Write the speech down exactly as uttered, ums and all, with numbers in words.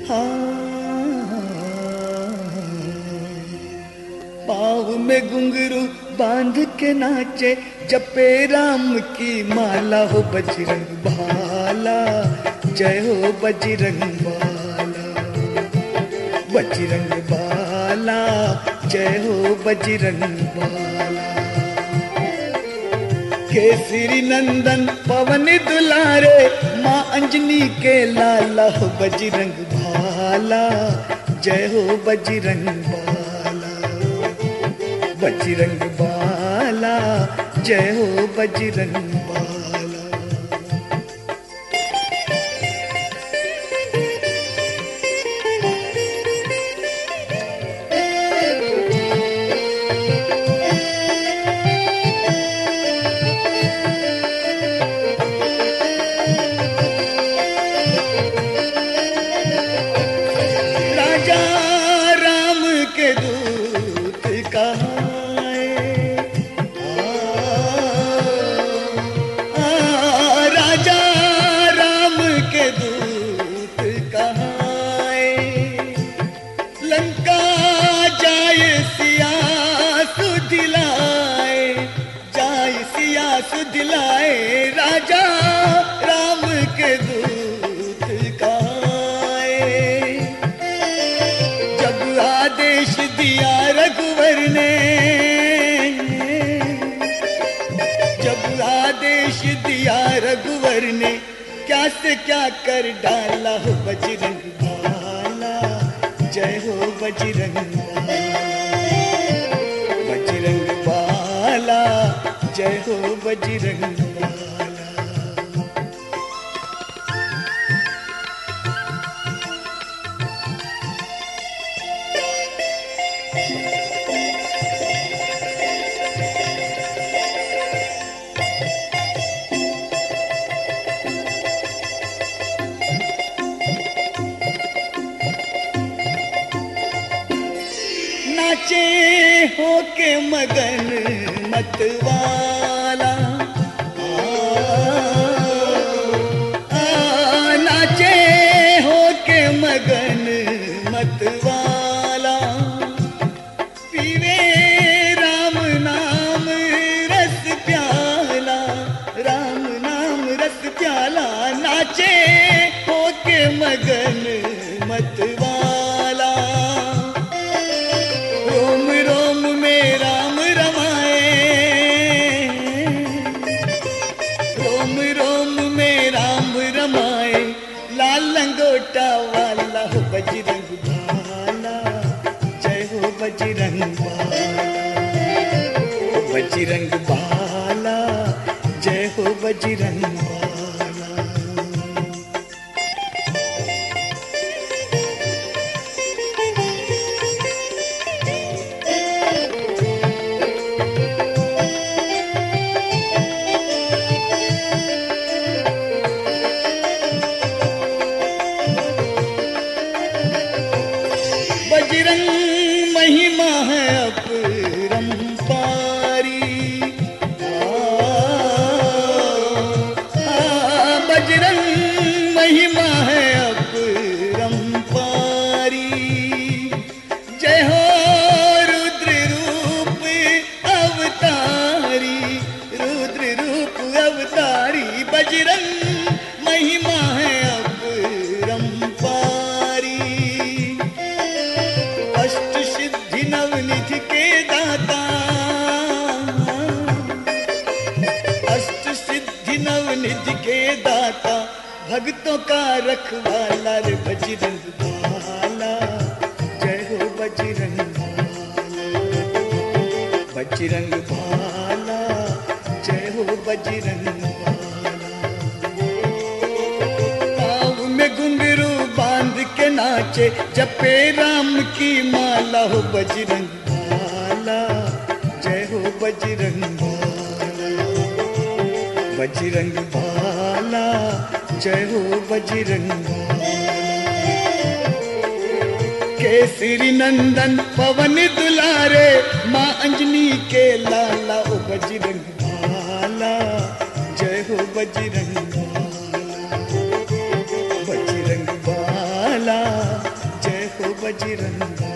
पाँव में घुंघरू बांध के नाचे, जपे राम की माला हो बजरंग भाला, जय हो बजरंग बाला, बजरंग बाला, जय हो बजरंग बाला। केसरी नंदन पवन दुलारे, माँ अंजनी के लाला हो बजरंग भाला, जय हो बजरंग बाला, बजरंग बाला, जय हो बजरंग बाला। राजा राम के दूत कहाए, राजा राम के दूत कहाए, लंका जाए सिया सुदिलाए, जाए सिया सुदिलाए, राजा राम के दूत कहाए। जब आदेश दिया रघुवर ने, जब आदेश दिया रघुवर ने, क्या से क्या कर डाला हो बजरंग बाला, जय हो बजरंग बाला, बजरंग बाला, जय हो बजरंग बाला। नाचे हो के मगन मतवाला, आ, आ, नाचे हो के मगन मतवाला, पीवे राम नाम रस प्याला, राम नाम रस प्याला, नाचे हो के मगन मतवाला। रोम रोम में राम रमाए, रोम रोम में राम रमाए, लाल लंगोटा वाला हो बजरंग भाला, जय हो बजरंग बाला, बजरंग बाला, जय हो बजरंग बाला। बजरंग महिमा है अपरंपारी, बजरंग महिमा है अपरंपारी, जय हो रुद्र रूप अवतारी, रुद्र रूप अवतारी, बजरंग महिमा है अपरंपारी। अष्ट सिद्धि नवनिधि के दाता, अष्ट सिद्धि नवनिधि के दाता, भक्तों का रखवाला रे बजरंग बाला, जय हो बजरंग बाला, बजरंग बाला, जय हो बजरंग बाला। पाँव में घुंघरू बांध के नाचे, जपे राम की माला हो बजरंग बाला, जय हो बजरंग बाला, बजरंग बाला, जय हो बजरंग बाला। केसरी नंदन पवन दुलारे, माँ अंजनी के लाला ओ बजरंग बाला, जय हो बजरंग बाला, बजरंग बाला, बजरंगा।